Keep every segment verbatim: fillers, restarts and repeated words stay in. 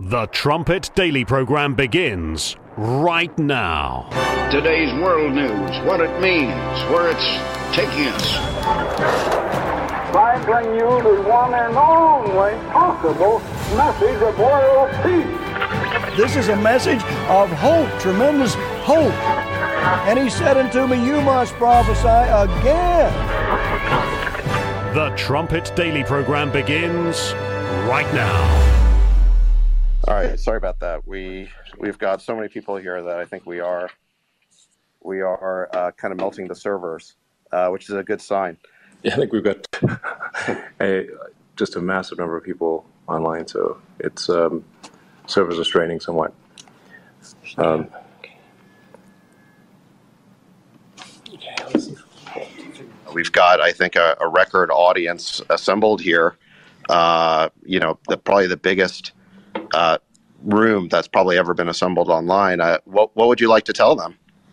The Trumpet Daily program begins right now. Today's world news, what it means, where it's taking us. I bring you the one and only possible message of world peace. This is a message of hope, tremendous hope. And he said unto me, you must prophesy again. The Trumpet Daily program begins right now. All right, sorry about that. We we've got so many people here that I think we are we are uh, kind of melting the servers, uh, which is a good sign. Yeah, I think we've got a, just a massive number of people online, so it's um, servers are straining somewhat. Um, we've got, I think, a, a record audience assembled here. Uh, you know, the, probably the biggest uh, room that's probably ever been assembled online. Uh, what, what would you like to tell them?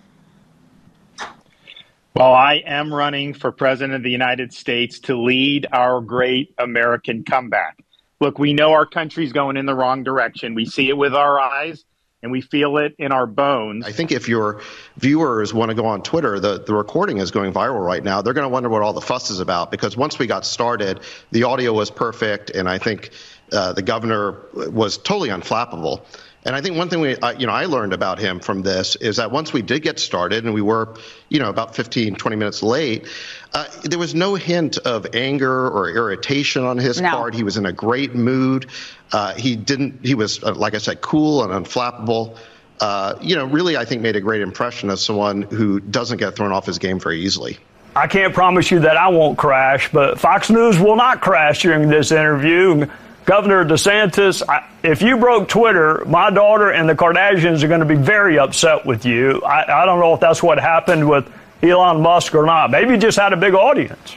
Well, I am running for president of the United States to lead our great American comeback. Look, we know our country's going in the wrong direction. We see it with our eyes and we feel it in our bones. I think if your viewers want to go on Twitter, the, the recording is going viral right now. They're going to wonder what all the fuss is about, because once we got started, the audio was perfect, and I think uh, the governor was totally unflappable. And I think one thing we, uh, you know, I learned about him from this is that once we did get started, and we were, you know, about fifteen, twenty minutes late, uh, there was no hint of anger or irritation on his no. part. He was in a great mood. Uh, he didn't, he was, uh, like I said, cool and unflappable. Uh, you know, really, I think made a great impression as someone who doesn't get thrown off his game very easily. I can't promise you that I won't crash, but Fox News will not crash during this interview. Governor DeSantis, I, if you broke Twitter, my daughter and the Kardashians are going to be very upset with you. I, I don't know if that's what happened with Elon Musk or not. Maybe he just had a big audience.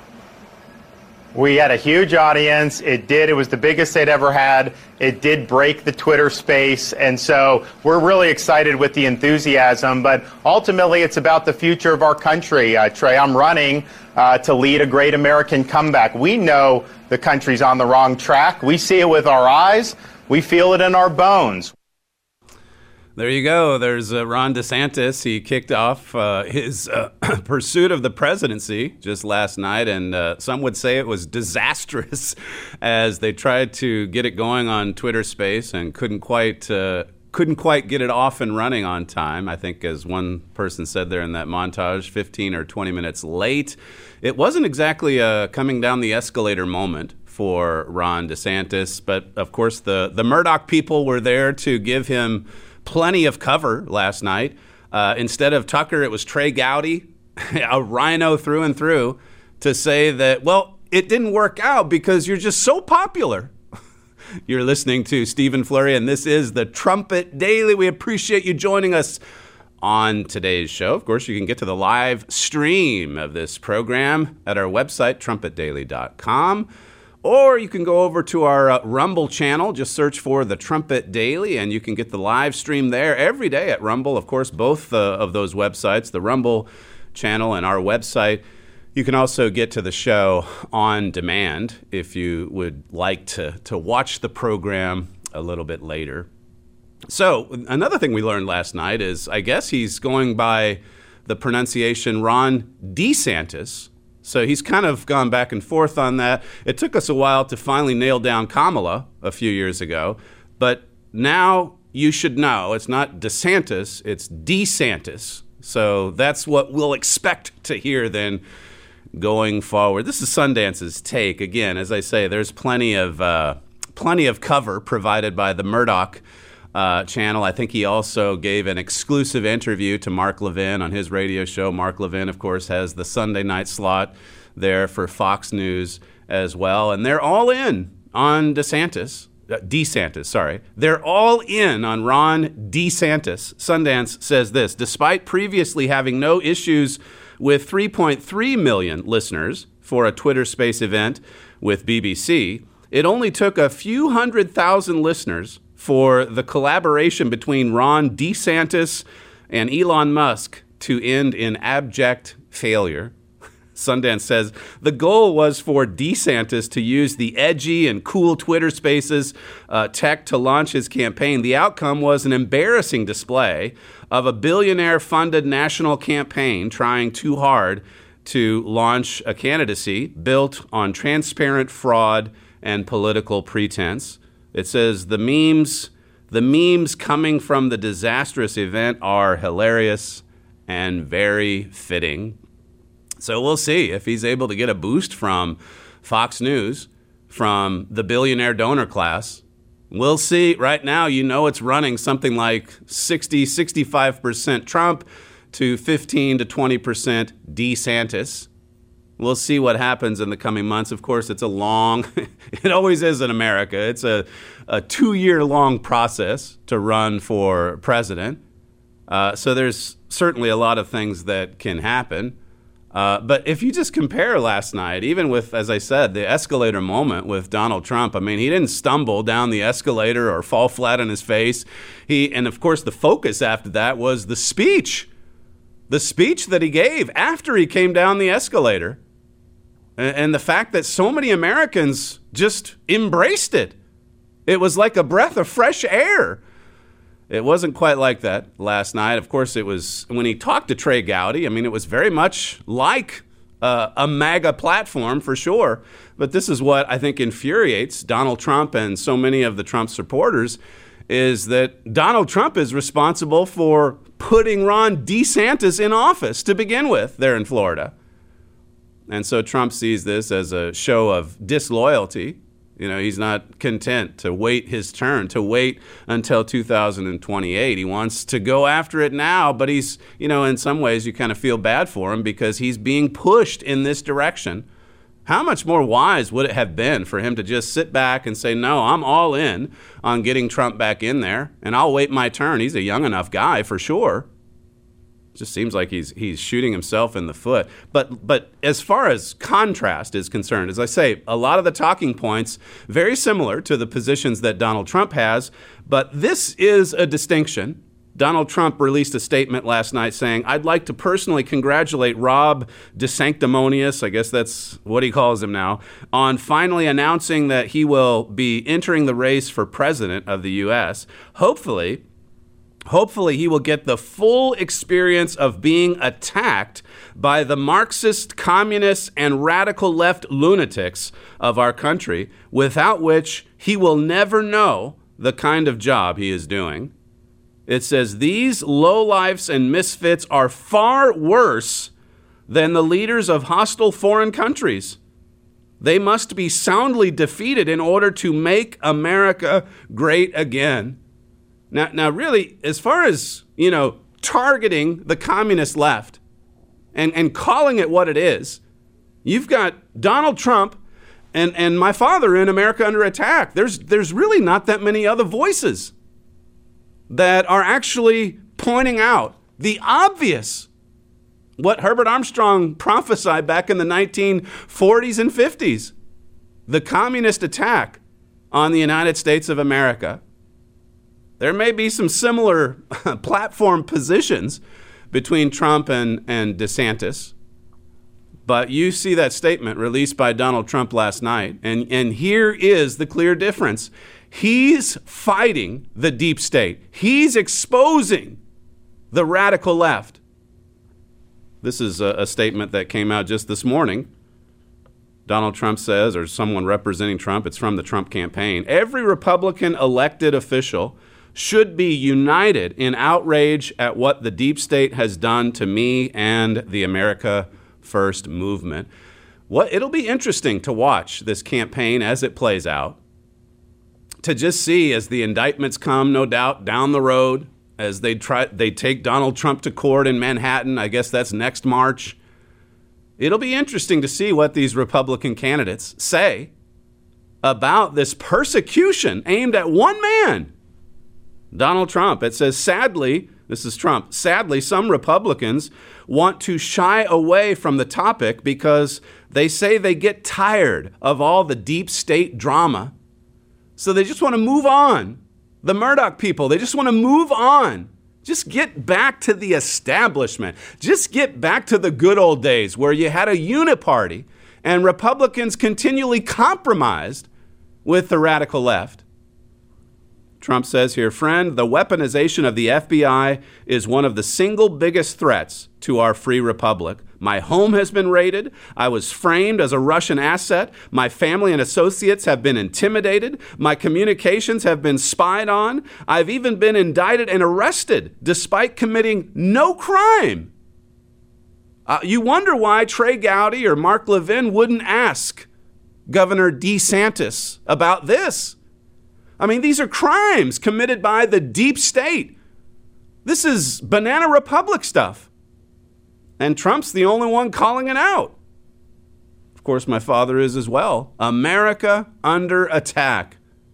We had a huge audience. It did. It was the biggest they'd ever had. It did break the Twitter space. And so we're really excited with the enthusiasm. But ultimately, it's about the future of our country. Uh, Trey, I'm running uh, to lead a great American comeback. We know the country's on the wrong track. We see it with our eyes. We feel it in our bones. There you go. There's uh, Ron DeSantis. He kicked off uh, his uh, pursuit of the presidency just last night, and uh, some would say it was disastrous as they tried to get it going on Twitter Space and couldn't quite uh, couldn't quite get it off and running on time. I think, as one person said there in that montage, fifteen or twenty minutes late. It wasn't exactly a coming down the escalator moment for Ron DeSantis, but of course the the Murdoch people were there to give him plenty of cover last night. Uh, instead of Tucker, it was Trey Gowdy, a rhino through and through, to say that, well, it didn't work out because you're just so popular. You're listening to Stephen Flurry, and this is the Trumpet Daily. We appreciate you joining us on today's show. Of course, you can get to the live stream of this program at our website, trumpet daily dot com. Or you can go over to our uh, Rumble channel. Just search for The Trumpet Daily, and you can get the live stream there every day at Rumble. Of course, both uh, of those websites, the Rumble channel and our website. You can also get to the show on demand if you would like to, to watch the program a little bit later. So another thing we learned last night is, I guess he's going by the pronunciation Ron DeSantis. So he's kind of gone back and forth on that. It took us a while to finally nail down Kamala a few years ago. But now you should know it's not DeSantis, it's DeSantis. So that's what we'll expect to hear then going forward. This is Sundance's take. Again, as I say, there's plenty of uh, plenty of cover provided by the Murdoch Uh, channel. I think he also gave an exclusive interview to Mark Levin on his radio show. Mark Levin, of course, has the Sunday night slot there for Fox News as well. And they're all in on DeSantis. Uh, DeSantis, sorry. They're all in on Ron DeSantis. Sundance says this: despite previously having no issues with three point three million listeners for a Twitter Space event with B B C, it only took a few hundred thousand listeners for the collaboration between Ron DeSantis and Elon Musk to end in abject failure. Sundance says the goal was for DeSantis to use the edgy and cool Twitter Spaces uh, tech to launch his campaign. The outcome was an embarrassing display of a billionaire-funded national campaign trying too hard to launch a candidacy built on transparent fraud and political pretense. It says the memes, the memes coming from the disastrous event are hilarious and very fitting. So we'll see if he's able to get a boost from Fox News, from the billionaire donor class. We'll see. Right now, you know it's running something like sixty, sixty-five percent Trump to fifteen to twenty percent DeSantis. We'll see what happens in the coming months. Of course, it's a long, it always is in America. It's a, a two-year-long process to run for president. Uh, so there's certainly a lot of things that can happen. Uh, but if you just compare last night, even with, as I said, the escalator moment with Donald Trump, I mean, he didn't stumble down the escalator or fall flat on his face. He, and of course, the focus after that was the speech, the speech that he gave after he came down the escalator. And, and the fact that so many Americans just embraced it. It was like a breath of fresh air. It wasn't quite like that last night. Of course, it was when he talked to Trey Gowdy. I mean, it was very much like uh, a MAGA platform for sure. But this is what I think infuriates Donald Trump and so many of the Trump supporters is that Donald Trump is responsible for putting Ron DeSantis in office to begin with there in Florida. And so Trump sees this as a show of disloyalty. You know, he's not content to wait his turn, to wait until two thousand twenty-eight. He wants to go after it now, but he's, you know, in some ways you kind of feel bad for him because he's being pushed in this direction. How much more wise would it have been for him to just sit back and say, no, I'm all in on getting Trump back in there, and I'll wait my turn. He's a young enough guy for sure. Just seems like he's he's shooting himself in the foot. But but as far as contrast is concerned, as I say, a lot of the talking points very similar to the positions that Donald Trump has. But this is a distinction. Donald Trump released a statement last night saying, I'd like to personally congratulate Rob DeSanctimonious, I guess that's what he calls him now, on finally announcing that he will be entering the race for president of the U S. Hopefully, Hopefully he will get the full experience of being attacked by the Marxist, communists, and radical left lunatics of our country, without which he will never know the kind of job he is doing. It says, these lowlifes and misfits are far worse than the leaders of hostile foreign countries. They must be soundly defeated in order to make America great again. Now, now, really, as far as, you know, targeting the communist left and, and calling it what it is, you've got Donald Trump and, and my father in America Under Attack. There's, there's really not that many other voices that are actually pointing out the obvious, what Herbert Armstrong prophesied back in the nineteen forties and fifties, the communist attack on the United States of America. There may be some similar platform positions between Trump and, and DeSantis, but you see that statement released by Donald Trump last night, and, and here is the clear difference. He's fighting the deep state. He's exposing the radical left. This is a, a statement that came out just this morning. Donald Trump says, or someone representing Trump, it's from the Trump campaign, every Republican elected official should be united in outrage at what the deep state has done to me and the America First movement. What it'll be interesting to watch this campaign as it plays out, to just see as the indictments come, no doubt, down the road, as they try they take Donald Trump to court in Manhattan. I guess that's next March. It'll be interesting to see what these Republican candidates say about this persecution aimed at one man, Donald Trump. It says, sadly, this is Trump, sadly, some Republicans want to shy away from the topic because they say they get tired of all the deep state drama. So they just want to move on. The Murdoch people, they just want to move on. Just get back to the establishment. Just get back to the good old days where you had a uniparty and Republicans continually compromised with the radical left. Trump says here, friend, the weaponization of the F B I is one of the single biggest threats to our free republic. My home has been raided. I was framed as a Russian asset. My family and associates have been intimidated. My communications have been spied on. I've even been indicted and arrested despite committing no crime. Uh, you wonder why Trey Gowdy or Mark Levin wouldn't ask Governor DeSantis about this. I mean, these are crimes committed by the deep state. This is banana republic stuff. And Trump's the only one calling it out. Of course, my father is as well. America under attack.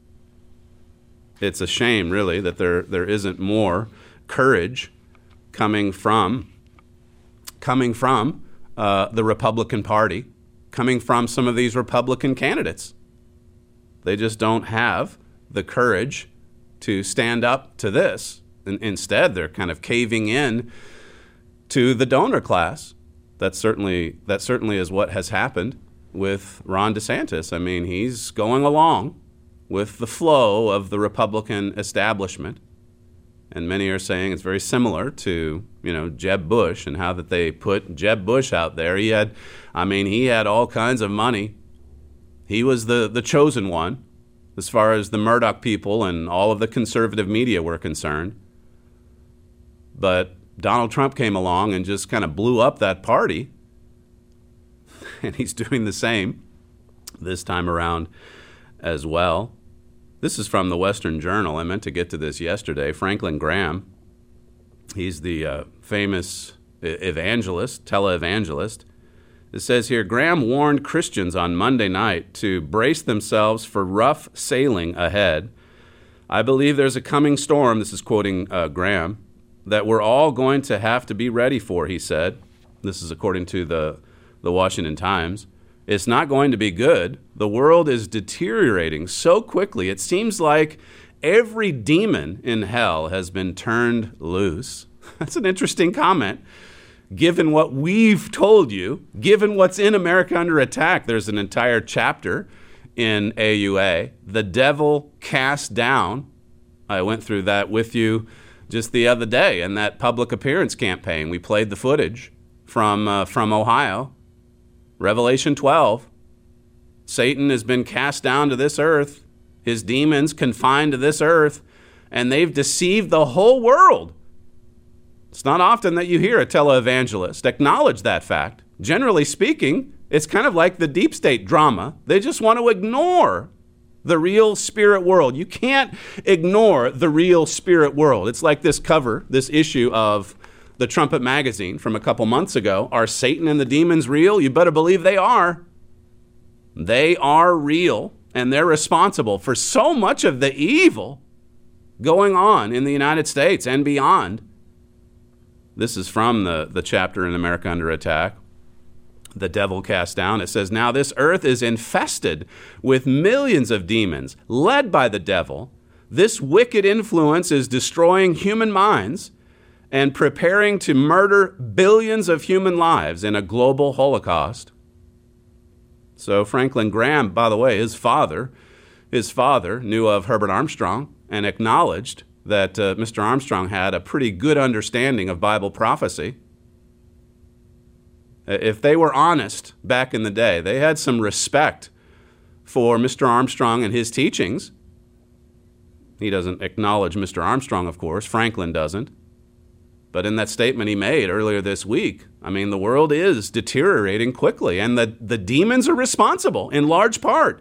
It's a shame, really, that there there isn't more courage coming from coming from uh, the Republican Party, coming from some of these Republican candidates. They just don't have the courage to stand up to this. And instead, they're kind of caving in to the donor class. That's certainly that certainly is what has happened with Ron DeSantis. I mean, he's going along with the flow of the Republican establishment. And many are saying it's very similar to, you know, Jeb Bush and how that they put Jeb Bush out there. He had, I mean, he had all kinds of money. He was the, the chosen one as far as the Murdoch people and all of the conservative media were concerned. But Donald Trump came along and just kind of blew up that party. And he's doing the same this time around as well. This is from the Western Journal. I meant to get to this yesterday. Franklin Graham, he's the uh, famous evangelist, televangelist. It says here, Graham warned Christians on Monday night to brace themselves for rough sailing ahead. I believe there's a coming storm, this is quoting uh, Graham, that we're all going to have to be ready for, he said. This is according to the, the Washington Times. It's not going to be good. The world is deteriorating so quickly. It seems like every demon in hell has been turned loose. That's an interesting comment. Given what we've told you, given what's in America Under Attack, there's an entire chapter in A U A, The Devil Cast Down. I went through that with you just the other day in that public appearance campaign. We played the footage from uh, from Ohio. Revelation twelve. Satan has been cast down to this earth, his demons confined to this earth, and they've deceived the whole world. It's not often that you hear a televangelist acknowledge that fact. Generally speaking, it's kind of like the deep state drama. They just want to ignore the real spirit world. You can't ignore the real spirit world. It's like this cover, this issue of the Trumpet magazine from a couple months ago. Are Satan and the demons real? You better believe they are. They are real, and they're responsible for so much of the evil going on in the United States and beyond. This is from the, the chapter in America Under Attack, The Devil Cast Down. It says, now this earth is infested with millions of demons led by the devil. This wicked influence is destroying human minds and preparing to murder billions of human lives in a global holocaust. So Franklin Graham, by the way, his father, his father knew of Herbert Armstrong and acknowledged that uh, Mister Armstrong had a pretty good understanding of Bible prophecy. If they were honest back in the day, they had some respect for Mister Armstrong and his teachings. He doesn't acknowledge Mister Armstrong, of course. Franklin doesn't. But in that statement he made earlier this week, I mean, the world is deteriorating quickly, and the, the demons are responsible in large part.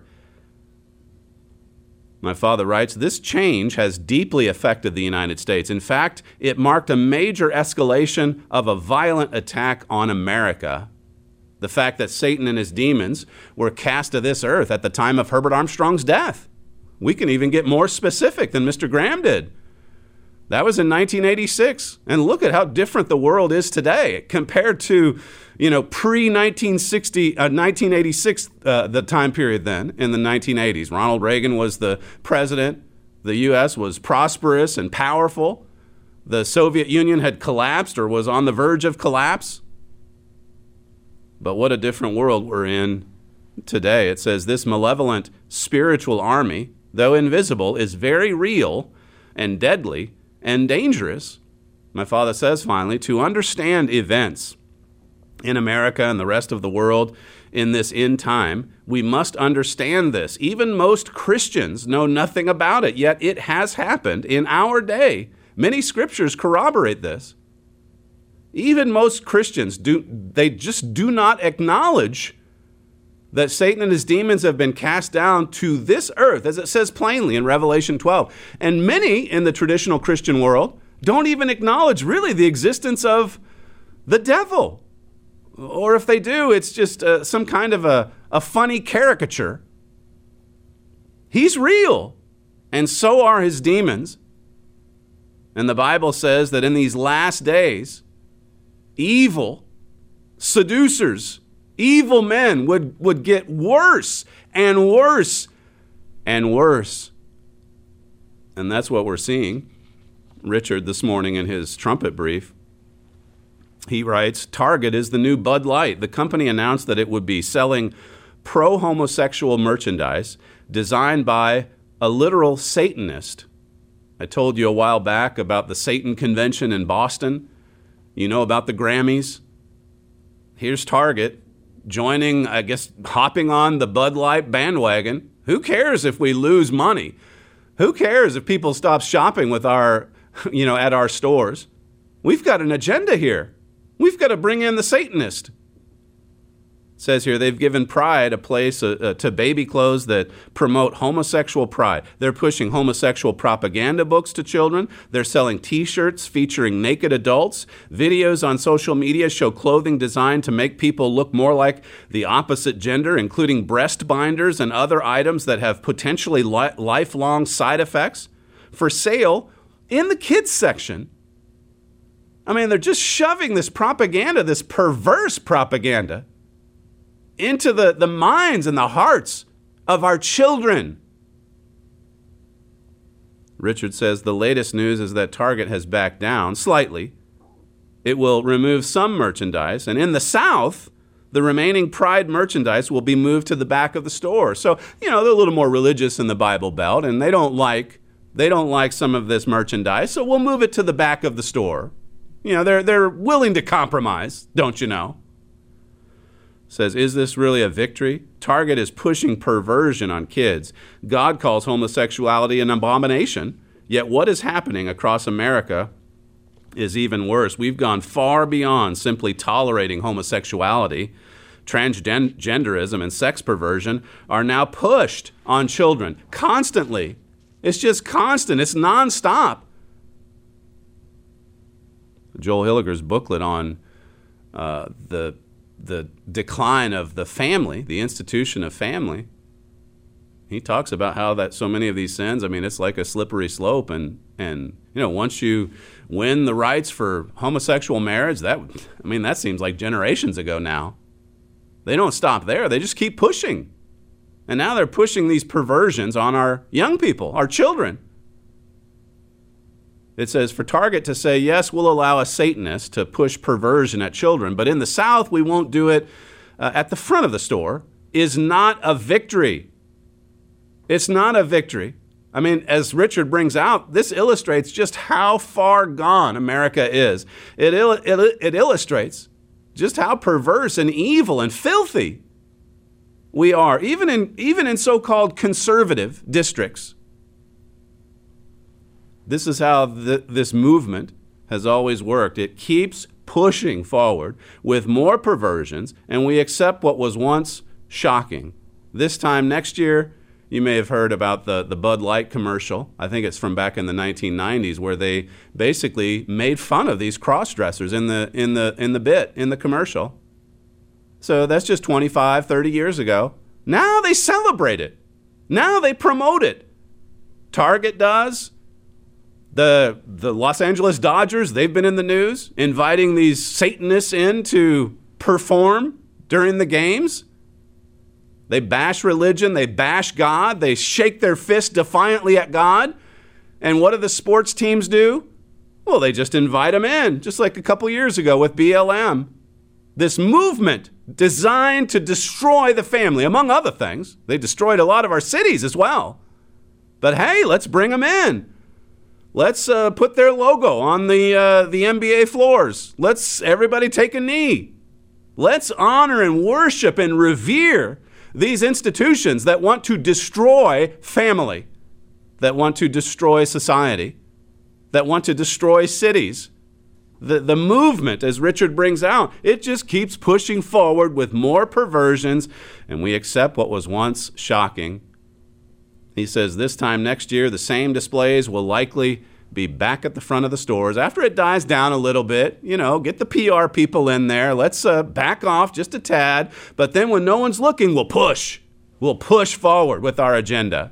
My father writes, this change has deeply affected the United States. In fact, it marked a major escalation of a violent attack on America. The fact that Satan and his demons were cast to this earth at the time of Herbert Armstrong's death. We can even get more specific than Mister Graham did. That was in nineteen eighty-six. And look at how different the world is today compared to, you know, pre-nineteen sixty, uh, nineteen eighty-six, uh, the time period then in the nineteen eighties. Ronald Reagan was the president. The U S was prosperous and powerful. the Soviet Union had collapsed or was on the verge of collapse. But what a different world we're in today. It says this malevolent spiritual army, though invisible, is very real and deadly and dangerous. My father says, finally, to understand events in America and the rest of the world in this end time, we must understand this. Even most Christians know nothing about it, yet it has happened in our day. Many scriptures corroborate this. Even most Christians, do they just do not acknowledge that Satan and his demons have been cast down to this earth, as it says plainly in Revelation twelve. And many in the traditional Christian world don't even acknowledge really the existence of the devil. Or if they do, it's just uh, some kind of a, a funny caricature. He's real, and so are his demons. And the Bible says that in these last days, evil seducers, evil men would, would get worse and worse and worse. And that's what we're seeing. Richard this morning in his trumpet brief, he writes, Target is the new Bud Light. The company announced that it would be selling pro-homosexual merchandise designed by a literal Satanist. I told you a while back about the Satan convention in Boston. You know about the Grammys. Here's Target joining, I guess, hopping on the Bud Light bandwagon. Who cares if we lose money? Who cares if people stop shopping with our, you know, at our stores? We've got an agenda here. We've got to bring in the Satanist. It says here they've given Pride a place uh, uh, to baby clothes that promote homosexual pride. They're pushing homosexual propaganda books to children. They're selling T-shirts featuring naked adults. Videos on social media show clothing designed to make people look more like the opposite gender, including breast binders and other items that have potentially li- lifelong side effects. For sale in the kids section. I mean, they're just shoving this propaganda, this perverse propaganda, into the, the minds and the hearts of our children. Richard says the latest news is that Target has backed down slightly. It will remove some merchandise, and in the South, the remaining Pride merchandise will be moved to the back of the store. So, you know, they're a little more religious in the Bible Belt, and they don't like they don't like some of this merchandise, so we'll move it to the back of the store. You know, they're they're willing to compromise, don't you know? Says, is this really a victory? Target is pushing perversion on kids. God calls homosexuality an abomination. Yet what is happening across America is even worse. We've gone far beyond simply tolerating homosexuality. Transgenderism and sex perversion are now pushed on children constantly. It's just constant. It's nonstop. Joel Hilliger's booklet on uh, the the decline of the family, the institution of family, he talks about how that so many of these sins, I mean, it's like a slippery slope. And, and you know, once you win the rights for homosexual marriage, that, I mean, that seems like generations ago now. They don't stop there. They just keep pushing. And now they're pushing these perversions on our young people, our children. It says, for Target to say, yes, we'll allow a Satanist to push perversion at children, but in the South, we won't do it uh, at the front of the store, is not a victory. It's not a victory. I mean, as Richard brings out, this illustrates just how far gone America is. It, il- it, it illustrates just how perverse and evil and filthy we are, even in, even in so-called conservative districts. This is how the, this movement has always worked. It keeps pushing forward with more perversions, and we accept what was once shocking. This time next year, you may have heard about the, the Bud Light commercial. I think it's from back in the nineteen nineties, where they basically made fun of these cross-dressers in the, in the, in the bit, in the commercial. So that's just twenty-five, thirty years ago. Now they celebrate it. Now they promote it. Target does. The the Los Angeles Dodgers, they've been in the news, inviting these Satanists in to perform during the games. They bash religion, they bash God, they shake their fist defiantly at God. And what do the sports teams do? Well, they just invite them in, just like a couple years ago with B L M. This movement designed to destroy the family, among other things. They destroyed a lot of our cities as well. But hey, let's bring them in. Let's uh, put their logo on the uh, the N B A floors. Let's everybody take a knee. Let's honor and worship and revere these institutions that want to destroy family, that want to destroy society, that want to destroy cities. The, the movement, as Richard brings out, it just keeps pushing forward with more perversions, and we accept what was once shocking. He says this time next year, the same displays will likely be back at the front of the stores. After it dies down a little bit, you know, get the P R people in there. Let's uh, back off just a tad. But then when no one's looking, we'll push. We'll push forward with our agenda.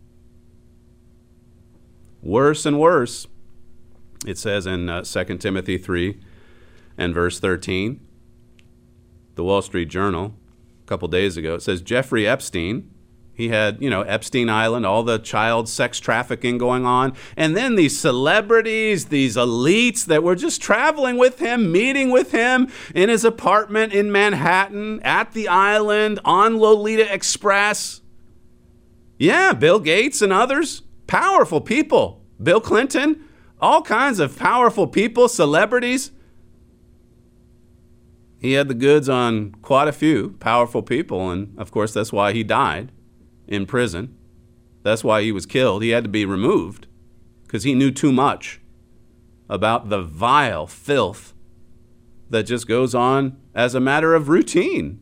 Worse and worse. It says in uh, Second Timothy three and verse thirteen, the Wall Street Journal, a couple days ago, it says Jeffrey Epstein, he had, you know, Epstein Island, all the child sex trafficking going on. And then these celebrities, these elites that were just traveling with him, meeting with him in his apartment in Manhattan, at the island, on Lolita Express. Yeah, Bill Gates and others, powerful people. Bill Clinton, all kinds of powerful people, celebrities. He had the goods on quite a few powerful people, and of course that's why he died in prison. That's why he was killed. He had to be removed because he knew too much about the vile filth that just goes on as a matter of routine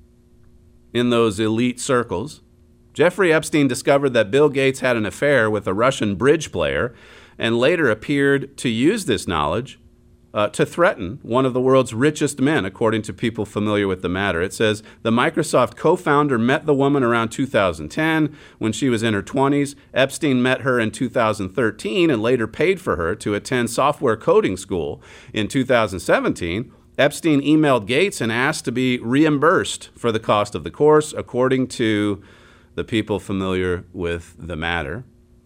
in those elite circles. Jeffrey Epstein discovered that Bill Gates had an affair with a Russian bridge player and later appeared to use this knowledge Uh, to threaten one of the world's richest men, according to people familiar with the matter. It says the Microsoft co-founder met the woman around two thousand ten when she was in her twenties. Epstein met her in two thousand thirteen and later paid for her to attend software coding school. In two thousand seventeen, Epstein emailed Gates and asked to be reimbursed for the cost of the course, according to the people familiar with the matter.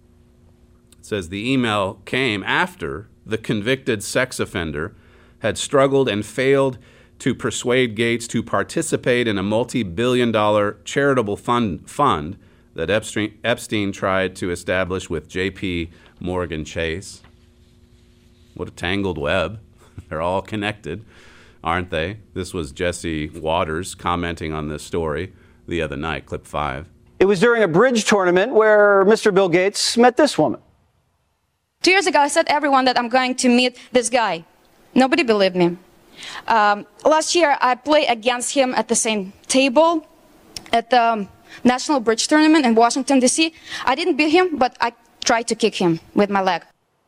It says the email came after the convicted sex offender had struggled and failed to persuade Gates to participate in a multi-billion dollar charitable fund, fund that Epstein, Epstein tried to establish with J P Morgan Chase. What a tangled web. They're all connected, aren't they? This was Jesse Waters commenting on this story the other night, clip five. It was during a bridge tournament where Mister Bill Gates met this woman. Two years ago, I said to everyone that I'm going to meet this guy. Nobody believed me. Um, last year, I played against him at the same table at the National Bridge Tournament in Washington, D C I didn't beat him, but I tried to kick him with my leg.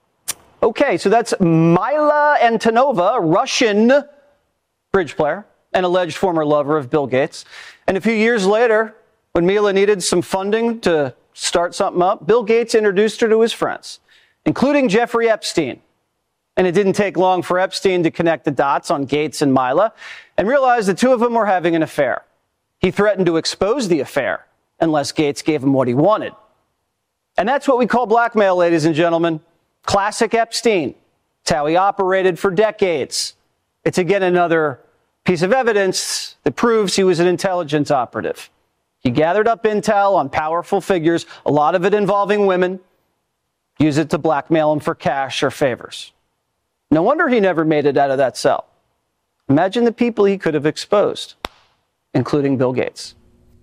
Okay, so that's Mila Antonova, a Russian bridge player and alleged former lover of Bill Gates. And a few years later, when Mila needed some funding to start something up, Bill Gates introduced her to his friends, including Jeffrey Epstein. And it didn't take long for Epstein to connect the dots on Gates and Mila and realize the two of them were having an affair. He threatened to expose the affair unless Gates gave him what he wanted. And that's what we call blackmail, ladies and gentlemen. Classic Epstein. It's how he operated for decades. It's again another piece of evidence that proves he was an intelligence operative. He gathered up intel on powerful figures, a lot of it involving women, use it to blackmail them for cash or favors. No wonder he never made it out of that cell. Imagine the people he could have exposed, including Bill Gates.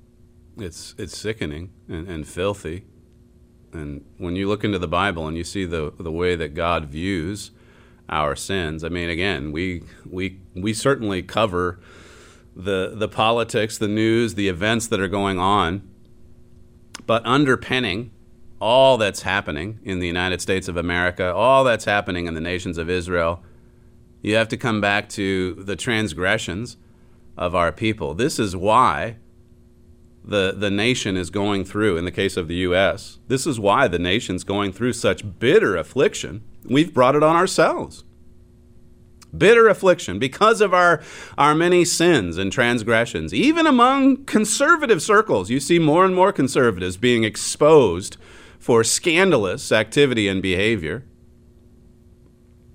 It's it's sickening and, and filthy. And when you look into the Bible and you see the the way that God views our sins, I mean, again, we we we certainly cover the the politics, the news, the events that are going on, but underpinning all that's happening in the United States of America, all that's happening in the nations of Israel, you have to come back to the transgressions of our people. This is why the the nation is going through, in the case of the U S, this is why the nation's going through such bitter affliction. We've brought it on ourselves. Bitter affliction because of our, our many sins and transgressions. Even among conservative circles, you see more and more conservatives being exposed for scandalous activity and behavior.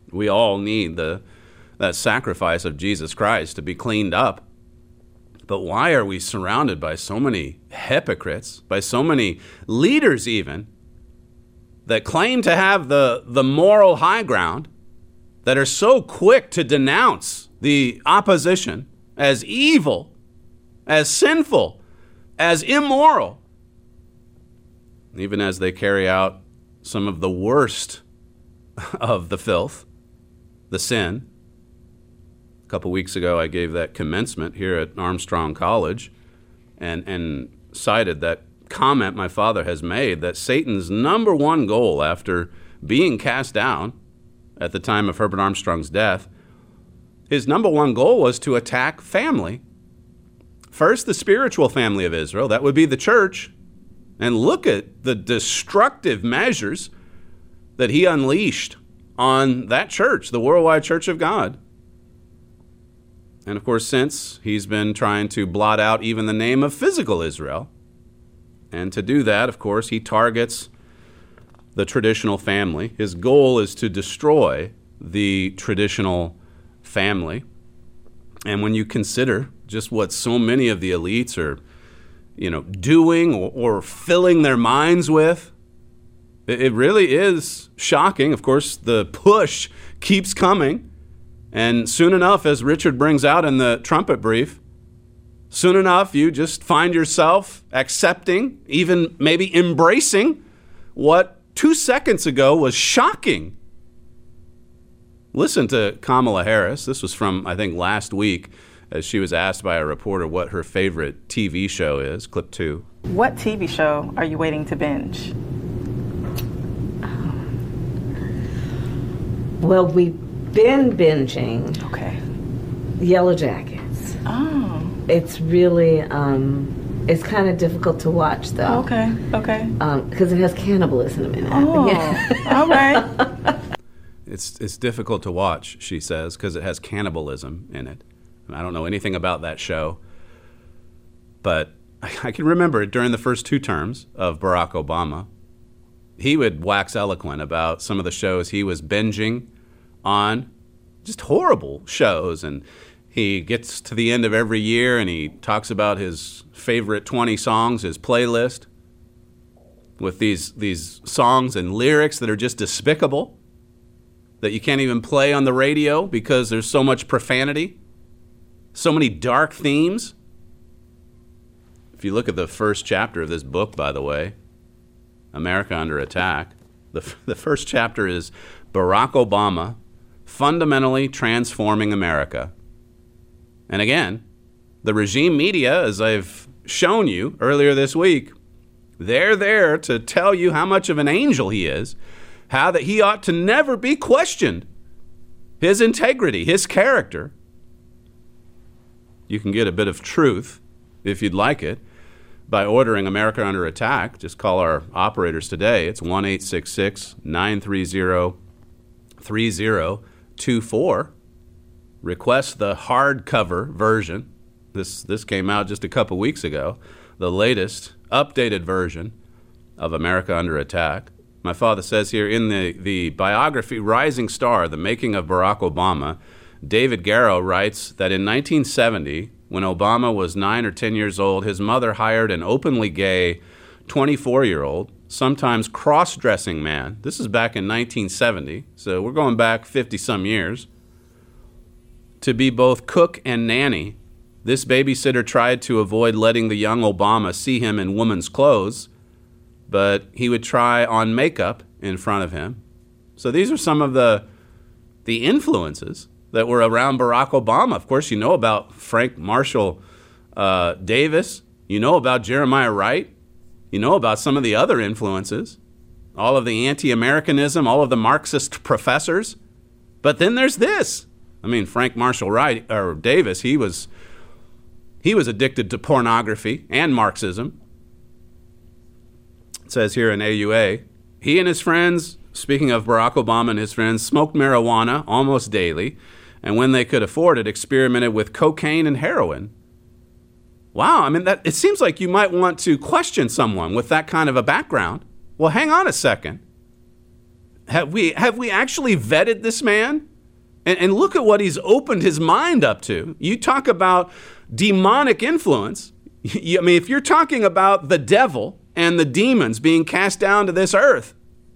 We all need the that sacrifice of Jesus Christ to be cleaned up. But why are we surrounded by so many hypocrites, by so many leaders even, that claim to have the, the moral high ground, that are so quick to denounce the opposition as evil, as sinful, as immoral, even as they carry out some of the worst of the filth, the sin? A couple weeks ago, I gave that commencement here at Armstrong College and, and cited that comment my father has made that Satan's number one goal after being cast down at the time of Herbert Armstrong's death, his number one goal was to attack family. First, the spiritual family of Israel, that would be the church. And look at the destructive measures that he unleashed on that church, the Worldwide Church of God. And of course, since, he's been trying to blot out even the name of physical Israel. And to do that, of course, he targets the traditional family. His goal is to destroy the traditional family. And when you consider just what so many of the elites are, you know, doing or, or filling their minds with, it, it really is shocking. Of course, the push keeps coming. And soon enough, as Richard brings out in the trumpet brief, soon enough, you just find yourself accepting, even maybe embracing, what two seconds ago was shocking. Listen to Kamala Harris. This was from, I think, last week, as she was asked by a reporter what her favorite T V show is. Clip two. What T V show are you waiting to binge? Well, we've been binging okay. Yellow Jackets. Oh. It's really, um, it's kind of difficult to watch, though. Okay, okay. Because um, it has cannibalism in it. Oh, all right. It's, it's difficult to watch, she says, because it has cannibalism in it. I don't know anything about that show, but I can remember during the first two terms of Barack Obama, he would wax eloquent about some of the shows he was binging on, just horrible shows. And he gets to the end of every year and he talks about his favorite twenty songs, his playlist, with these, these songs and lyrics that are just despicable, that you can't even play on the radio because there's so much profanity. So many dark themes. If you look at the first chapter of this book, by the way, America Under Attack, the, the first chapter is Barack Obama fundamentally transforming America. And again, the regime media, as I've shown you earlier this week, they're there to tell you how much of an angel he is, how that he ought to never be questioned, his integrity, his character. You can get a bit of truth, if you'd like it, by ordering America Under Attack. Just call our operators today. It's one eight six six, nine three zero, three zero two four. Request the hardcover version. This, this came out just a couple weeks ago. The latest, updated version of America Under Attack. My father says here in the, the biography, Rising Star, The Making of Barack Obama, David Garrow writes that in nineteen seventy, when Obama was nine or ten years old, his mother hired an openly gay twenty-four-year-old, sometimes cross-dressing man. This is back in nineteen seventy, so we're going back fifty-some years, to be both cook and nanny. This babysitter tried to avoid letting the young Obama see him in woman's clothes, but he would try on makeup in front of him. So these are some of the the influences that were around Barack Obama. Of course, you know about Frank Marshall uh, Davis. You know about Jeremiah Wright. You know about some of the other influences, all of the anti-Americanism, all of the Marxist professors. But then there's this. I mean, Frank Marshall Wright or Davis, he was he was addicted to pornography and Marxism. It says here in A U A, he and his friends, speaking of Barack Obama and his friends, smoked marijuana almost daily, and when they could afford it, experimented with cocaine and heroin. Wow, I mean, that it seems like you might want to question someone with that kind of a background. Well, hang on a second. Have we have we actually vetted this man? And, and look at what he's opened his mind up to. You talk about demonic influence. I mean, if you're talking about the devil and the demons being cast down to this earth,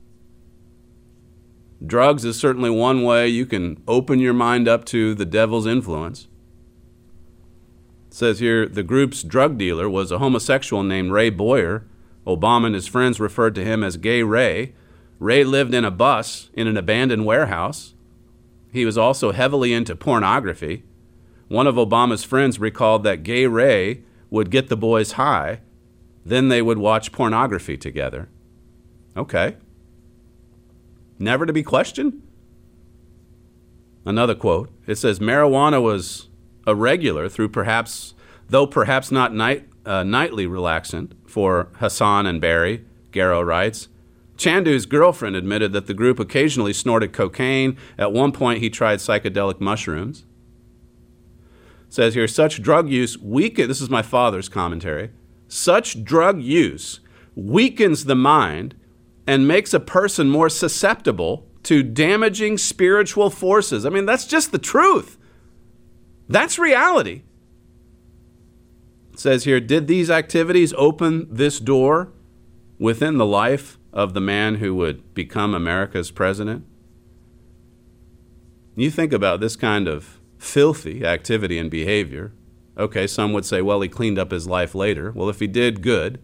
drugs is certainly one way you can open your mind up to the devil's influence. It says here, the group's drug dealer was a homosexual named Ray Boyer. Obama and his friends referred to him as Gay Ray. Ray lived in a bus in an abandoned warehouse. He was also heavily into pornography. One of Obama's friends recalled that Gay Ray would get the boys high, then they would watch pornography together. Okay. Never to be questioned? Another quote. It says, marijuana was a regular through perhaps, though perhaps not night, uh, nightly relaxant for Hassan and Barry, Garrow writes. Chandu's girlfriend admitted that the group occasionally snorted cocaine. At one point, he tried psychedelic mushrooms. It says here, such drug use weaken, this is my father's commentary, such drug use weakens the mind and makes a person more susceptible to damaging spiritual forces. I mean, that's just the truth. That's reality. It says here, did these activities open this door within the life of the man who would become America's president? You think about this kind of filthy activity and behavior. Okay, some would say, well, he cleaned up his life later. Well, if he did, good.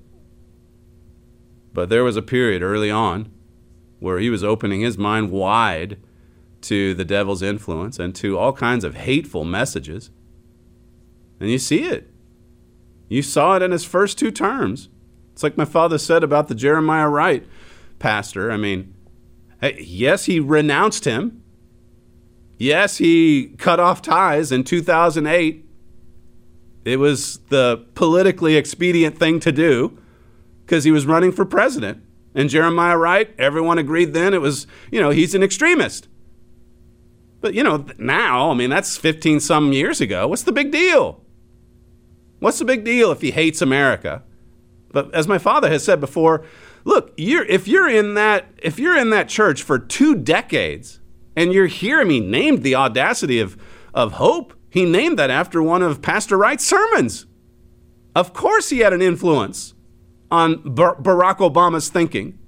But there was a period early on where he was opening his mind wide to the devil's influence and to all kinds of hateful messages. And you see it. You saw it in his first two terms. It's like my father said about the Jeremiah Wright pastor. I mean, yes, he renounced him. Yes, he cut off ties in two thousand eight. It was the politically expedient thing to do because he was running for president. And Jeremiah Wright, everyone agreed then it was, you know, he's an extremist. But, you know, now, I mean, that's fifteen some years ago. What's the big deal? What's the big deal if he hates America? But as my father has said before, look, you're, if you're in that if you're in that church for two decades and you're hearing me named the audacity of, of hope, he named that after one of Pastor Wright's sermons. Of course he had an influence on Bar- Barack Obama's thinking.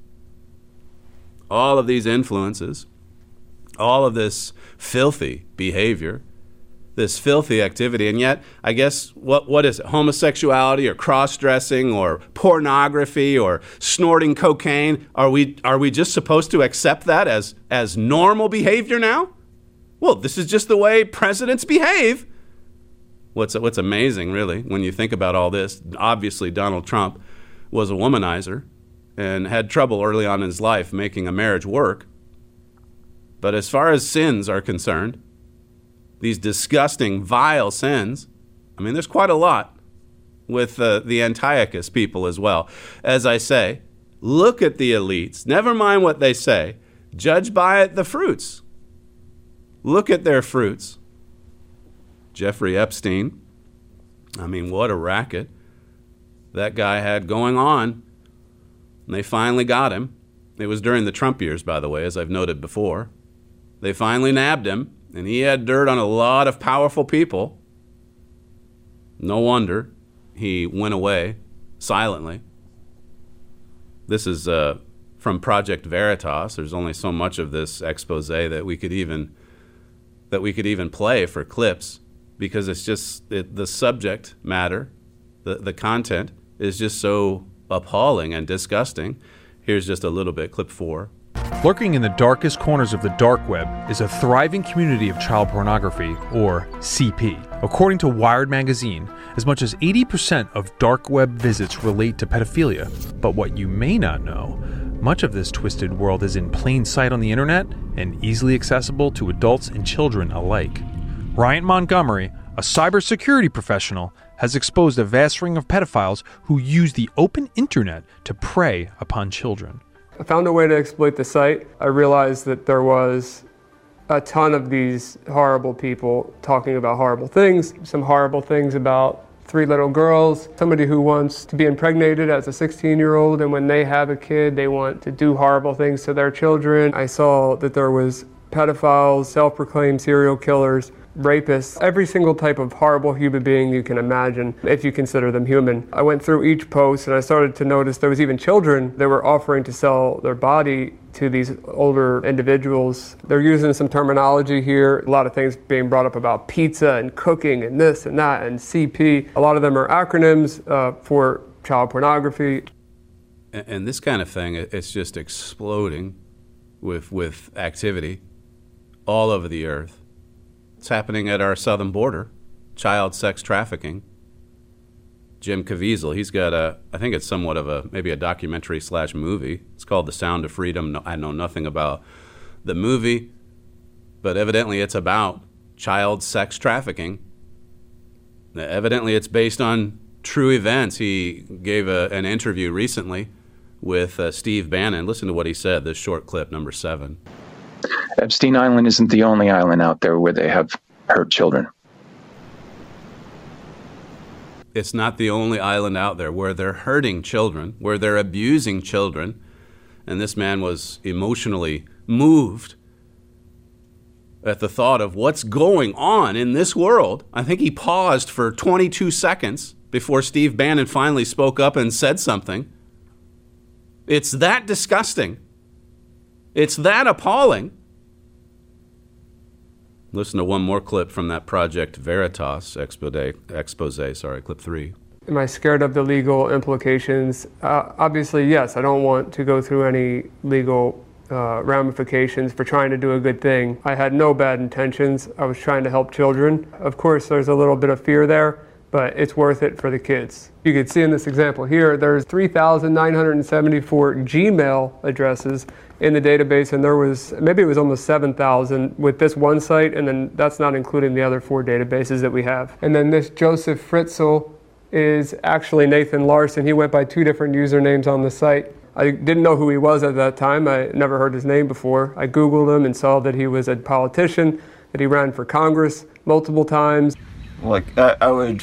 All of these influences, all of this filthy behavior, this filthy activity, and yet, I guess, what what is it? Homosexuality or cross-dressing or pornography or snorting cocaine? Are we are we just supposed to accept that as, as normal behavior now? Well, this is just the way presidents behave. What's what's amazing, really, when you think about all this, obviously Donald Trump was a womanizer and had trouble early on in his life making a marriage work. But as far as sins are concerned, these disgusting, vile sins, I mean, there's quite a lot with uh, the Antiochus people as well. As I say, look at the elites. Never mind what they say. Judge by the fruits. Look at their fruits. Jeffrey Epstein, I mean, what a racket that guy had going on. And they finally got him. It was during the Trump years, by the way, as I've noted before. They finally nabbed him, and he had dirt on a lot of powerful people. No wonder he went away silently. This is uh, from Project Veritas. There's only so much of this expose that we could even that we could even play for clips, because it's just it, the subject matter, the the content is just so appalling and disgusting. Here's just a little bit, clip four. Lurking in the darkest corners of the dark web is a thriving community of child pornography, or C P. According to Wired magazine, as much as eighty percent of dark web visits relate to pedophilia. But what you may not know, much of this twisted world is in plain sight on the internet and easily accessible to adults and children alike. Ryan Montgomery, a cybersecurity professional, has exposed a vast ring of pedophiles who use the open internet to prey upon children. I found a way to exploit the site. I realized that there was a ton of these horrible people talking about horrible things, some horrible things about three little girls, somebody who wants to be impregnated as a sixteen-year-old, and when they have a kid, they want to do horrible things to their children. I saw that there was pedophiles, self-proclaimed serial killers, rapists, every single type of horrible human being you can imagine, if you consider them human. I went through each post and I started to notice there was even children that were offering to sell their body to these older individuals. They're using some terminology here, a lot of things being brought up about pizza and cooking and this and that and C P. A lot of them are acronyms uh, for child pornography. And, and this kind of thing, it's just exploding with with activity all over the earth. It's happening at our southern border, child sex trafficking. Jim Caviezel, he's got a, I think it's somewhat of a, maybe a documentary slash movie. It's called The Sound of Freedom. No, I know nothing about the movie, but evidently it's about child sex trafficking. Evidently it's based on true events. He gave a, an interview recently with uh, Steve Bannon. Listen to what he said, this short clip, number seven. Epstein Island isn't the only island out there where they have hurt children. It's not the only island out there where they're hurting children, where they're abusing children. And this man was emotionally moved at the thought of what's going on in this world. I think he paused for twenty-two seconds before Steve Bannon finally spoke up and said something. It's that disgusting. It's that appalling. Listen to one more clip from that Project Veritas expose, expose sorry, clip three. Am I scared of the legal implications? Uh, obviously, yes. I don't want to go through any legal uh, ramifications for trying to do a good thing. I had no bad intentions. I was trying to help children. Of course, there's a little bit of fear there, but it's worth it for the kids. You can see in this example here, there's three thousand nine hundred seventy-four Gmail addresses in the database, and there was, maybe it was almost seven thousand with this one site, and then that's not including the other four databases that we have. And then this Joseph Fritzl is actually Nathan Larson. He went by two different usernames on the site. I didn't know who he was at that time. I never heard his name before. I Googled him and saw that he was a politician, that he ran for Congress multiple times. Like, I, I would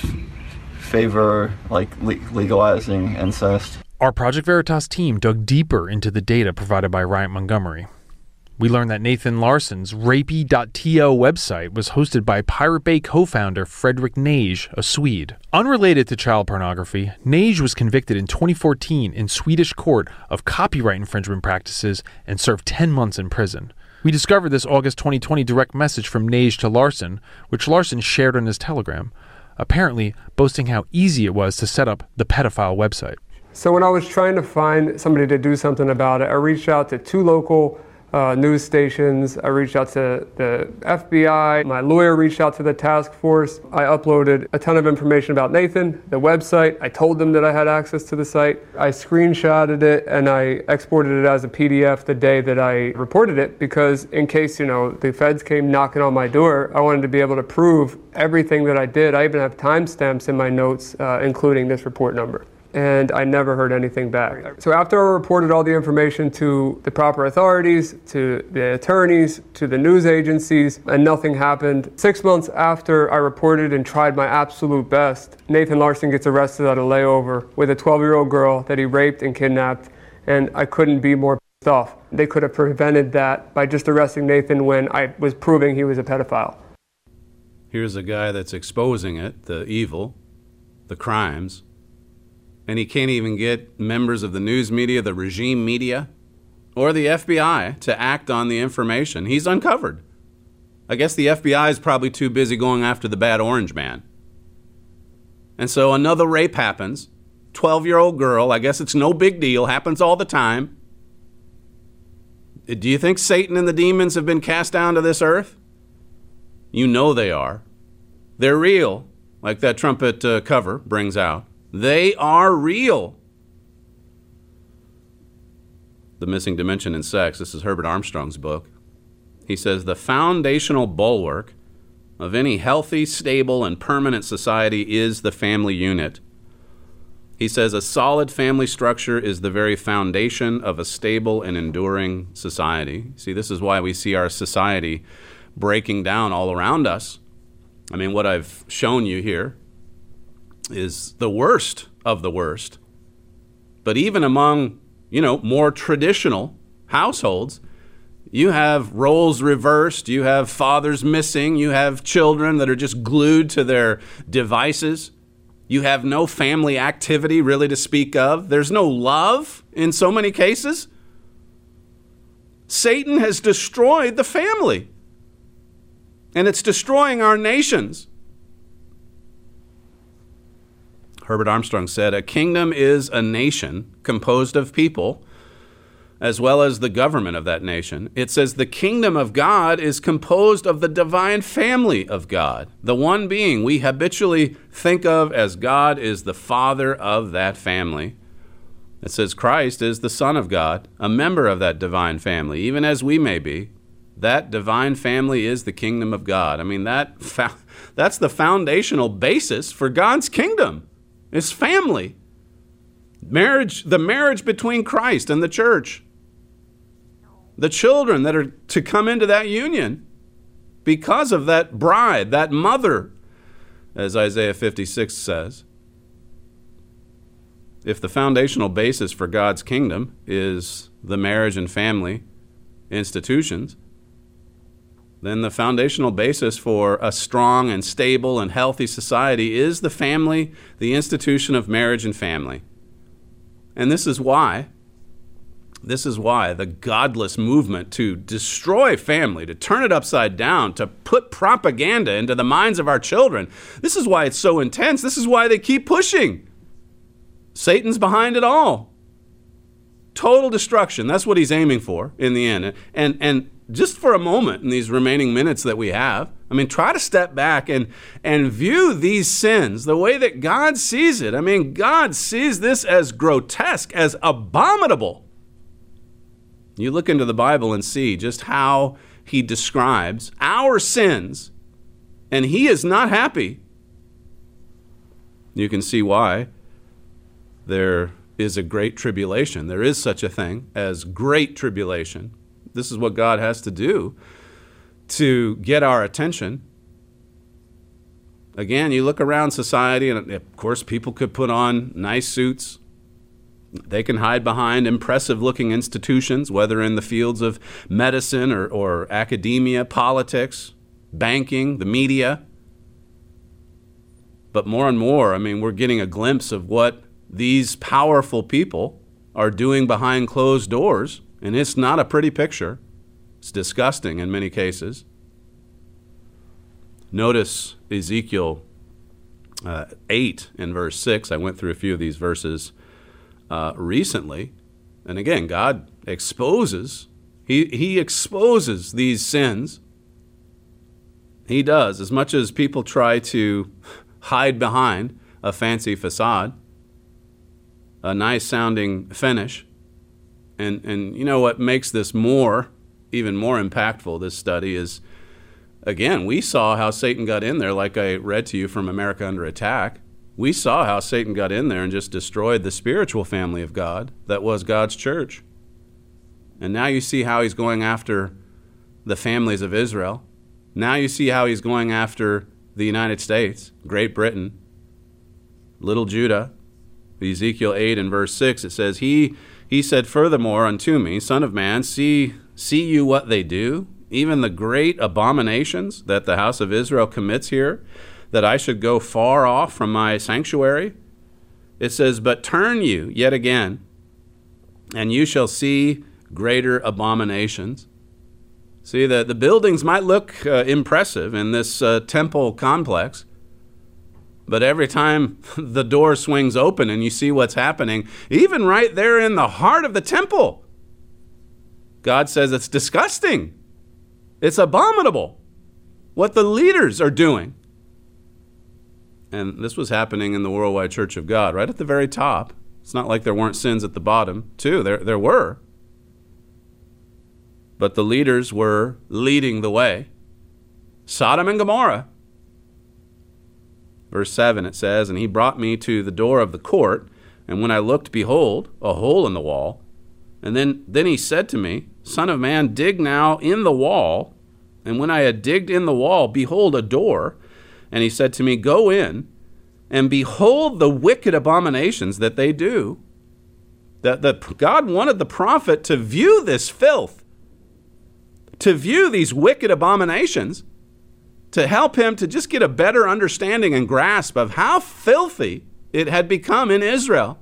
favor, like, le- legalizing incest. Our Project Veritas team dug deeper into the data provided by Riot Montgomery. We learned that Nathan Larson's rapey dot to website was hosted by Pirate Bay co-founder Fredrik Neij, a Swede. Unrelated to child pornography, Neij was convicted in twenty fourteen in Swedish court of copyright infringement practices and served ten months in prison. We discovered this August twenty twenty direct message from Neij to Larson, which Larson shared on his Telegram, apparently boasting how easy it was to set up the pedophile website. So when I was trying to find somebody to do something about it, I reached out to two local uh, news stations. I reached out to the F B I. My lawyer reached out to the task force. I uploaded a ton of information about Nathan, the website. I told them that I had access to the site. I screenshotted it and I exported it as a P D F the day that I reported it, because in case, you know, the feds came knocking on my door, I wanted to be able to prove everything that I did. I even have timestamps in my notes, uh, including this report number. And I never heard anything back. So after I reported all the information to the proper authorities, to the attorneys, to the news agencies, and nothing happened, six months after I reported and tried my absolute best, Nathan Larson gets arrested at a layover with a twelve-year-old girl that he raped and kidnapped, and I couldn't be more pissed off. They could have prevented that by just arresting Nathan when I was proving he was a pedophile. Here's a guy that's exposing it, the evil, the crimes, and he can't even get members of the news media, the regime media, or the F B I to act on the information he's uncovered. I guess the F B I is probably too busy going after the bad orange man. And so another rape happens. twelve-year-old girl, I guess it's no big deal, happens all the time. Do you think Satan and the demons have been cast down to this earth? You know they are. They're real, like that trumpet uh, cover brings out. They are real. The Missing Dimension in Sex. This is Herbert Armstrong's book. He says the foundational bulwark of any healthy, stable, and permanent society is the family unit. He says a solid family structure is the very foundation of a stable and enduring society. See, this is why we see our society breaking down all around us. I mean, what I've shown you here is the worst of the worst. But even among, you know, more traditional households, you have roles reversed, you have fathers missing, you have children that are just glued to their devices. You have no family activity really to speak of. There's no love in so many cases. Satan has destroyed the family, and it's destroying our nations. Herbert Armstrong said, "A kingdom is a nation composed of people, as well as the government of that nation." It says the kingdom of God is composed of the divine family of God, the one being we habitually think of as God is the father of that family. It says Christ is the Son of God, a member of that divine family, even as we may be. That divine family is the kingdom of God. I mean, that fa- that's the foundational basis for God's kingdom. It's family. Marriage, the marriage between Christ and the church. The children that are to come into that union because of that bride, that mother, as Isaiah fifty-six says. If the foundational basis for God's kingdom is the marriage and family institutions, then the foundational basis for a strong and stable and healthy society is the family, the institution of marriage and family. And this is why, this is why the godless movement to destroy family, to turn it upside down, to put propaganda into the minds of our children, this is why it's so intense. This is why they keep pushing. Satan's behind it all. Total destruction. That's what he's aiming for in the end. And, and just for a moment in these remaining minutes that we have, I mean, try to step back and, and view these sins the way that God sees it. I mean, God sees this as grotesque, as abominable. You look into the Bible and see just how he describes our sins, and he is not happy. You can see why there is a great tribulation. There is such a thing as great tribulation. This is what God has to do to get our attention. Again, you look around society, and of course people could put on nice suits. They can hide behind impressive-looking institutions, whether in the fields of medicine or, or academia, politics, banking, the media. But more and more, I mean, we're getting a glimpse of what these powerful people are doing behind closed doors, and it's not a pretty picture. It's disgusting in many cases. Notice Ezekiel uh, eight in verse six. I went through a few of these verses uh, recently. And again, God exposes, he, he exposes these sins. He does. As much as people try to hide behind a fancy facade, a nice sounding finish. And, and you know what makes this more, even more impactful, this study, is, again, we saw how Satan got in there, like I read to you from America Under Attack. We saw how Satan got in there and just destroyed the spiritual family of God that was God's church. And now you see how he's going after the families of Israel. Now you see how he's going after the United States, Great Britain, little Judah. Ezekiel eight and verse six, it says, He he said furthermore unto me, Son of man, see, see you what they do, even the great abominations that the house of Israel commits here, that I should go far off from my sanctuary? It says, But turn you yet again, and you shall see greater abominations. See, the, the buildings might look uh, impressive in this uh, temple complex, but every time the door swings open and you see what's happening, even right there in the heart of the temple, God says it's disgusting. It's abominable what the leaders are doing. And this was happening in the Worldwide Church of God, right at the very top. It's not like there weren't sins at the bottom, too. There, there were. But the leaders were leading the way. Sodom and Gomorrah. Verse seven, it says, And he brought me to the door of the court, and when I looked, behold, a hole in the wall. And then, then he said to me, Son of man, dig now in the wall. And when I had digged in the wall, behold, a door. And he said to me, Go in, and behold the wicked abominations that they do. That, that God wanted the prophet to view this filth, to view these wicked abominations, to help him to just get a better understanding and grasp of how filthy it had become in Israel.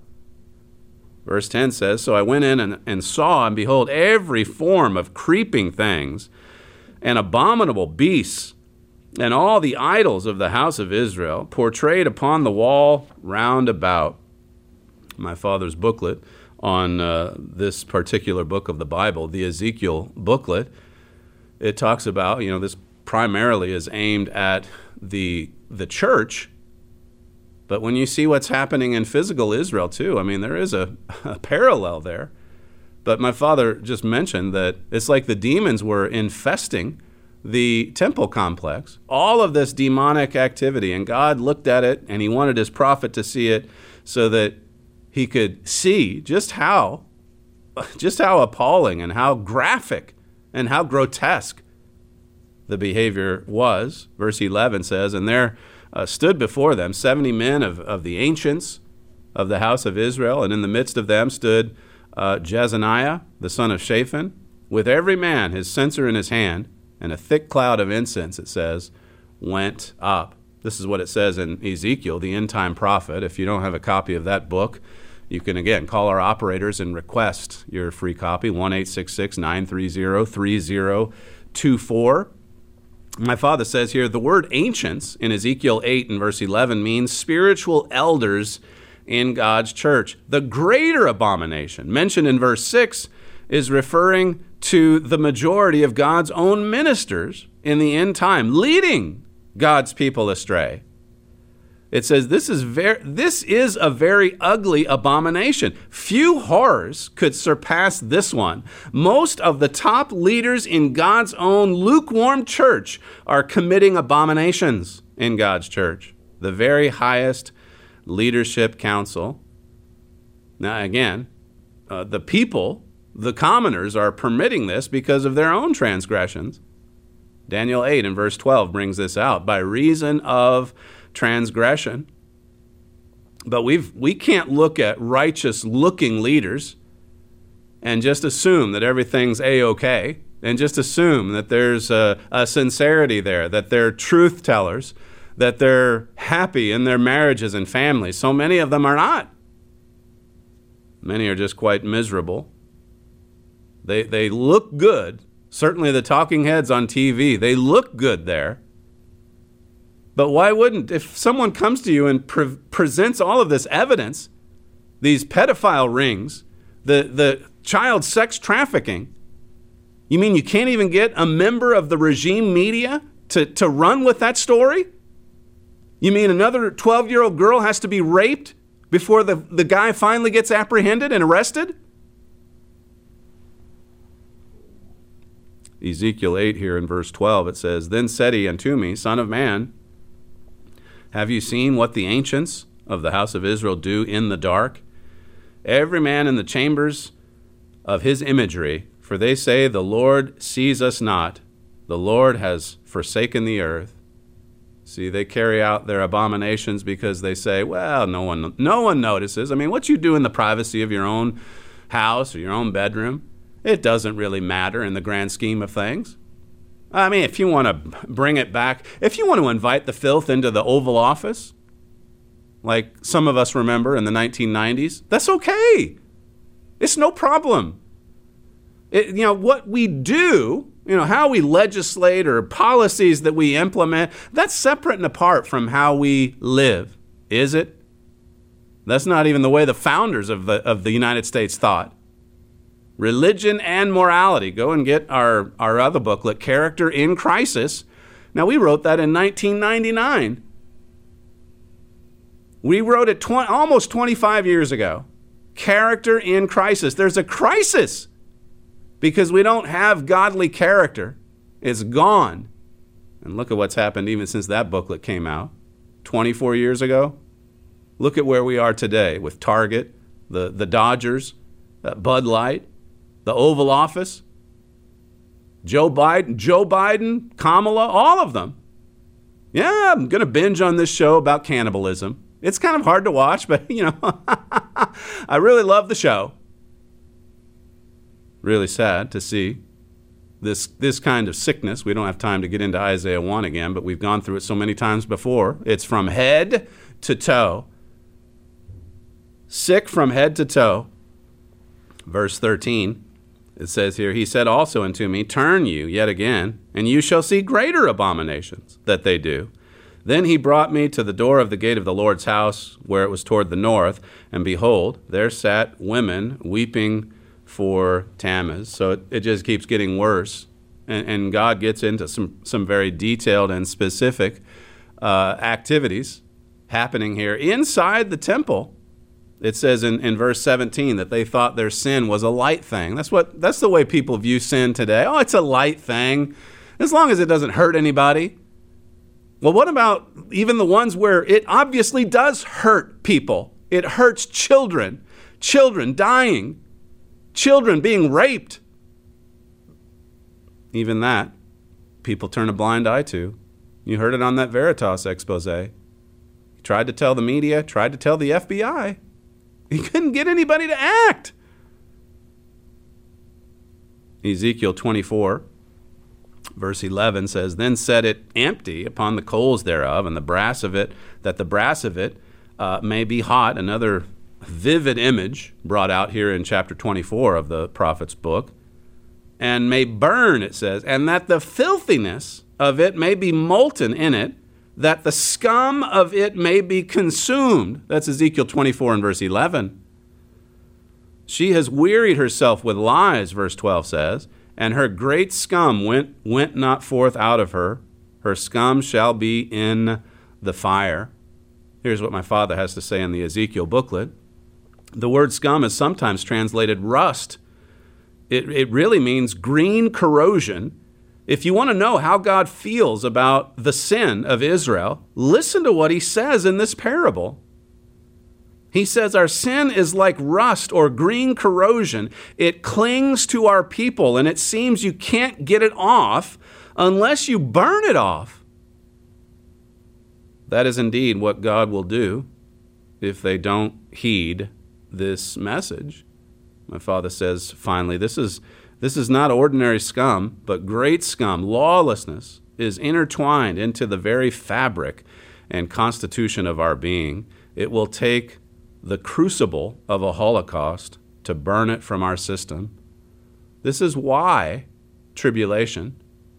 Verse ten says, so I went in and, and saw, and behold, every form of creeping things and abominable beasts, and all the idols of the house of Israel portrayed upon the wall round about. My father's booklet on uh, this particular book of the Bible, the Ezekiel booklet, it talks about, you know, this primarily is aimed at the the church, but when you see what's happening in physical Israel too, I mean, there is a, a parallel there. But my father just mentioned that it's like the demons were infesting the temple complex, all of this demonic activity, and God looked at it and he wanted his prophet to see it so that he could see just how, just how appalling and how graphic and how grotesque the behavior was. Verse eleven says, and there uh, stood before them seventy men of, of the ancients of the house of Israel, and in the midst of them stood uh, Jezaniah, the son of Shaphan, with every man his censer in his hand, and a thick cloud of incense, it says, went up. This is what it says in Ezekiel, the end-time prophet. If you don't have a copy of that book, you can, again, call our operators and request your free copy, one eight six six, nine three zero, three zero two four. My father says here, the word ancients in Ezekiel eight and verse eleven means spiritual elders in God's church. The greater abomination mentioned in verse six is referring to the majority of God's own ministers in the end time, leading God's people astray. It says this is very, this is a very ugly abomination. Few horrors could surpass this one. Most of the top leaders in God's own lukewarm church are committing abominations in God's church. The very highest leadership council. Now again, uh, the people, the commoners, are permitting this because of their own transgressions. Daniel eight and verse twelve brings this out, by reason of transgression. But we've we can't look at righteous looking leaders and just assume that everything's a-okay, and just assume that there's a, a sincerity there, that they're truth tellers, that they're happy in their marriages and families. So many of them are not. Many are just quite miserable. They they look good. Certainly the talking heads on T V, they look good there. But why wouldn't, if someone comes to you and pre- presents all of this evidence, these pedophile rings, the, the child sex trafficking, you mean you can't even get a member of the regime media to, to run with that story? You mean another twelve-year-old girl has to be raped before the, the guy finally gets apprehended and arrested? Ezekiel eight here in verse twelve, it says, then said he unto me, Son of man, have you seen what the ancients of the house of Israel do in the dark? Every man in the chambers of his imagery, for they say, the Lord sees us not. The Lord has forsaken the earth. See, they carry out their abominations because they say, well, no one, no one notices. I mean, what you do in the privacy of your own house or your own bedroom, it doesn't really matter in the grand scheme of things. I mean, if you want to bring it back, if you want to invite the filth into the Oval Office, like some of us remember in the nineteen nineties, that's okay. It's no problem. It, you know, what we do, you know, how we legislate or policies that we implement, that's separate and apart from how we live, is it? That's not even the way the founders of the of the United States thought. Religion and morality. Go and get our, our other booklet, Character in Crisis. Now, we wrote that in nineteen ninety-nine. We wrote it tw- almost twenty-five years ago. Character in Crisis. There's a crisis because we don't have godly character. It's gone. And look at what's happened even since that booklet came out twenty-four years ago. Look at where we are today with Target, the, the Dodgers, uh, Bud Light, the Oval Office, Joe Biden, Joe Biden, Kamala, all of them. Yeah, I'm going to binge on this show about cannibalism. It's kind of hard to watch, but, you know, I really love the show. Really sad to see this this kind of sickness. We don't have time to get into Isaiah one again, but we've gone through it so many times before. It's from head to toe. Sick from head to toe. Verse thirteen, it says here, he said also unto me, turn you yet again, and you shall see greater abominations that they do. Then he brought me to the door of the gate of the Lord's house, where it was toward the north, and behold, there sat women weeping for Tammuz. So it, it just keeps getting worse. And, and God gets into some, some very detailed and specific uh, activities happening here inside the temple. It says in, in verse seventeen that they thought their sin was a light thing. That's what that's the way people view sin today. Oh, it's a light thing, as long as it doesn't hurt anybody. Well, what about even the ones where it obviously does hurt people? It hurts children, children dying, children being raped. Even that, people turn a blind eye to. You heard it on that Veritas expose. He tried to tell the media, tried to tell the F B I. He couldn't get anybody to act. Ezekiel twenty-four, verse eleven says, then set it empty upon the coals thereof, and the brass of it, that the brass of it uh, may be hot. Another vivid image brought out here in chapter twenty-four of the prophet's book. And may burn, it says, and that the filthiness of it may be molten in it, that the scum of it may be consumed. That's Ezekiel twenty-four and verse eleven. She has wearied herself with lies, verse twelve says, and her great scum went, went not forth out of her. Her scum shall be in the fire. Here's what my father has to say in the Ezekiel booklet. The word scum is sometimes translated rust. It, it really means green corrosion. If you want to know how God feels about the sin of Israel, listen to what he says in this parable. He says our sin is like rust or green corrosion. It clings to our people, and it seems you can't get it off unless you burn it off. That is indeed what God will do if they don't heed this message. My father says, finally, this is This is not ordinary scum, but great scum. Lawlessness is intertwined into the very fabric and constitution of our being. It will take the crucible of a Holocaust to burn it from our system. This is why tribulation.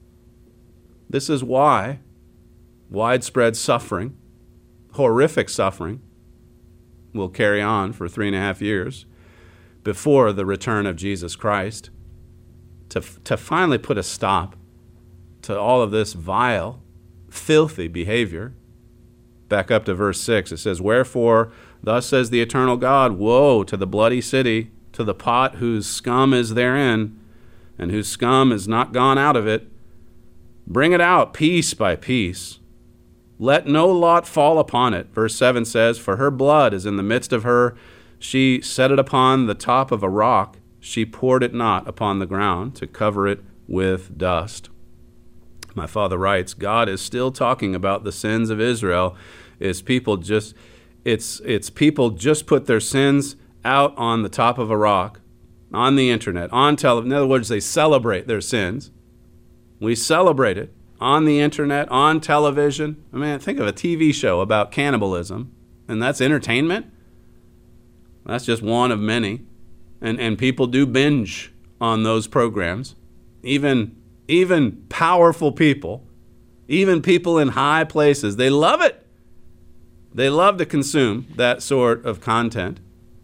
This is why widespread suffering, horrific suffering, will carry on for three and a half years before the return of Jesus Christ. To, to finally put a stop to all of this vile, filthy behavior. Back up to verse six, it says, wherefore, thus says the eternal God, woe to the bloody city, to the pot whose scum is therein, and whose scum is not gone out of it. Bring it out piece by piece. Let no lot fall upon it. Verse seven says, for her blood is in the midst of her. She set it upon the top of a rock. She poured it not upon the ground to cover it with dust. My father writes, God is still talking about the sins of Israel. Is people just, it's it's people just put their sins out on the top of a rock, on the internet, on television. In other words, they celebrate their sins. We celebrate it on the internet, on television. I mean, think of a T V show about cannibalism, and that's entertainment. That's just one of many. And and people do binge on those programs. Even even powerful people, even people in high places, they love it. They love to consume that sort of content.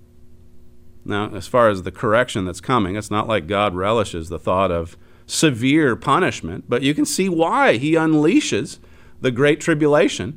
Now, as far as the correction that's coming, it's not like God relishes the thought of severe punishment, but you can see why he unleashes the Great Tribulation.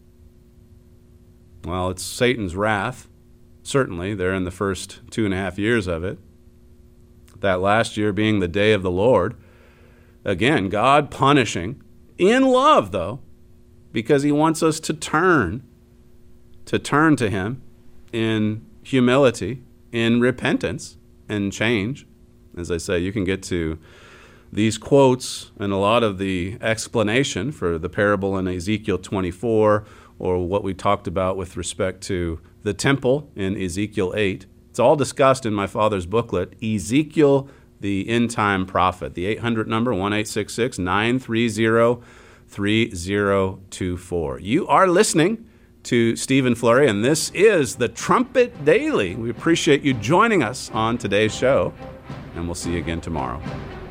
Well, it's Satan's wrath. Certainly, they're in the first two and a half years of it. That last year being the day of the Lord. Again, God punishing in love, though, because he wants us to turn, to turn to him in humility, in repentance, and change. As I say, you can get to these quotes and a lot of the explanation for the parable in Ezekiel twenty-four or what we talked about with respect to the temple in Ezekiel eight. It's all discussed in my father's booklet, Ezekiel, the End Time Prophet, the eight hundred number, one eight six six, nine three zero, three zero two four. You are listening to Stephen Flurry, and this is the Trumpet Daily. We appreciate you joining us on today's show, and we'll see you again tomorrow.